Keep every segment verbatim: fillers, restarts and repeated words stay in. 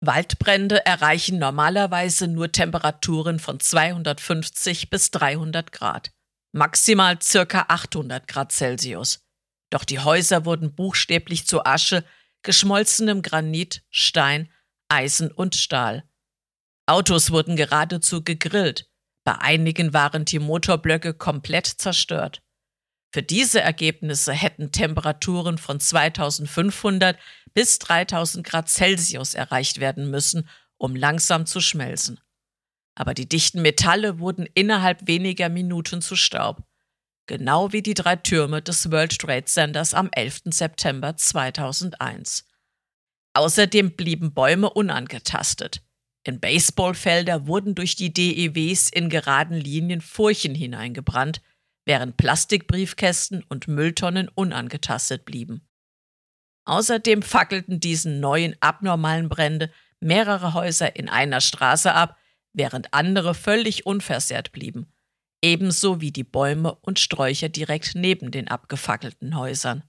Waldbrände erreichen normalerweise nur Temperaturen von zweihundertfünfzig bis dreihundert Grad, maximal ca. achthundert Grad Celsius. Doch die Häuser wurden buchstäblich zu Asche, geschmolzenem Granit, Stein, Eisen und Stahl. Autos wurden geradezu gegrillt, bei einigen waren die Motorblöcke komplett zerstört. Für diese Ergebnisse hätten Temperaturen von zweitausendfünfhundert bis dreitausend Grad Celsius erreicht werden müssen, um langsam zu schmelzen. Aber die dichten Metalle wurden innerhalb weniger Minuten zu Staub. Genau wie die drei Türme des World Trade Centers am elften September zweitausendeins. Außerdem blieben Bäume unangetastet. In Baseballfelder wurden durch die D E Ws in geraden Linien Furchen hineingebrannt, während Plastikbriefkästen und Mülltonnen unangetastet blieben. Außerdem fackelten diesen neuen abnormalen Brände mehrere Häuser in einer Straße ab, während andere völlig unversehrt blieben, ebenso wie die Bäume und Sträucher direkt neben den abgefackelten Häusern.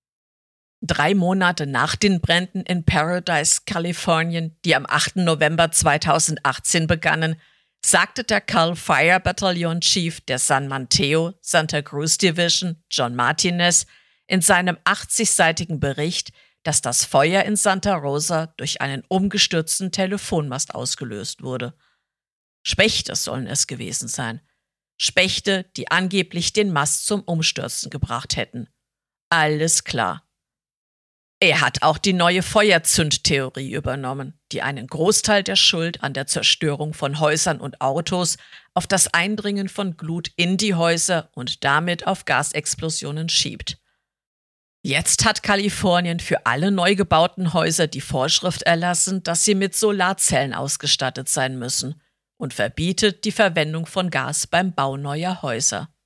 Drei Monate nach den Bränden in Paradise, Kalifornien, die am achten November zweitausendachtzehn begannen, sagte der Cal Fire Battalion Chief der San Mateo Santa Cruz Division, John Martinez, in seinem achtzigseitigen Bericht, dass das Feuer in Santa Rosa durch einen umgestürzten Telefonmast ausgelöst wurde. Spechte sollen es gewesen sein. Spechte, die angeblich den Mast zum Umstürzen gebracht hätten. Alles klar. Er hat auch die neue Feuerzündtheorie übernommen, die einen Großteil der Schuld an der Zerstörung von Häusern und Autos auf das Eindringen von Glut in die Häuser und damit auf Gasexplosionen schiebt. Jetzt hat Kalifornien für alle neu gebauten Häuser die Vorschrift erlassen, dass sie mit Solarzellen ausgestattet sein müssen und verbietet die Verwendung von Gas beim Bau neuer Häuser.